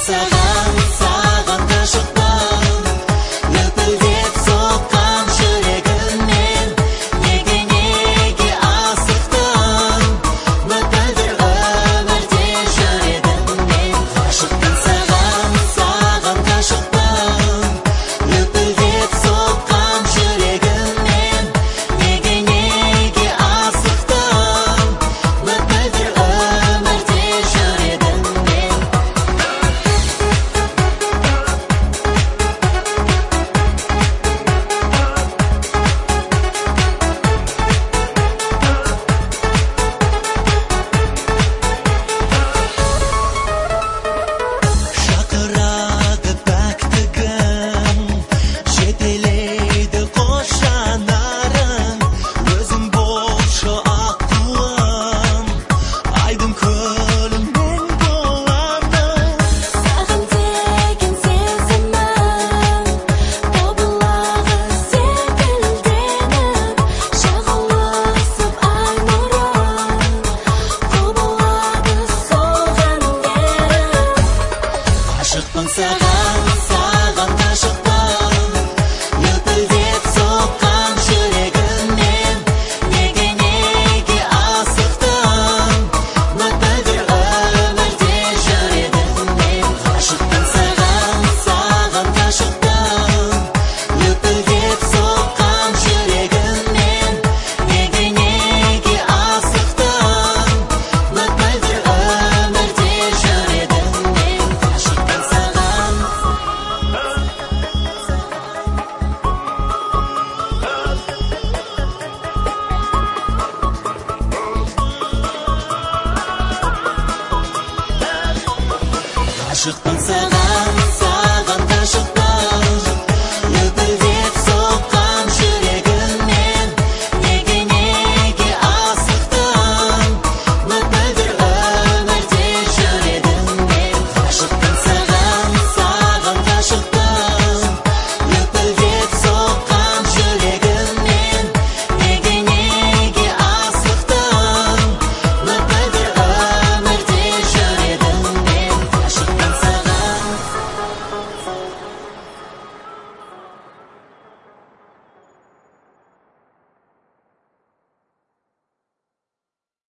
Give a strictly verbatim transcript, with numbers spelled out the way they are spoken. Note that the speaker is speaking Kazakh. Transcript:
саған, саған ғашықпын. Лүпілдеп соққан жүрегіммен, неге, неге асықтың? Мөтілдір өмірде жүрегіммен. Ғашықпын саған, саған ғашықпын. Лүпілдеп соққан жүрегіммен, неге, неге асықтың? Мөтілдір өмірде жүрегіммен. Шақырады пәктігің, жетелейді қос жанарың. Өзің болшы аққуым, айдың көлім мен боламын. Саған деген сезімім тобылағы секілденіп, шағылысып ай нұрын құбылады соған еріп. Ғашықпын саған, саған ғашықпын. Лүпілдеп соққан жүрегіммен, неге, неге асықтың? Мөтілдір өмірде жүрегіммен. Ғашықпын саған, саған ғашықпын. Лүпілдеп соққан жүрегіммен, неге, неге асықтың? Мөтілдір өмірде жүрегіммен. Ғашықпын саған. Ғашықпын саған.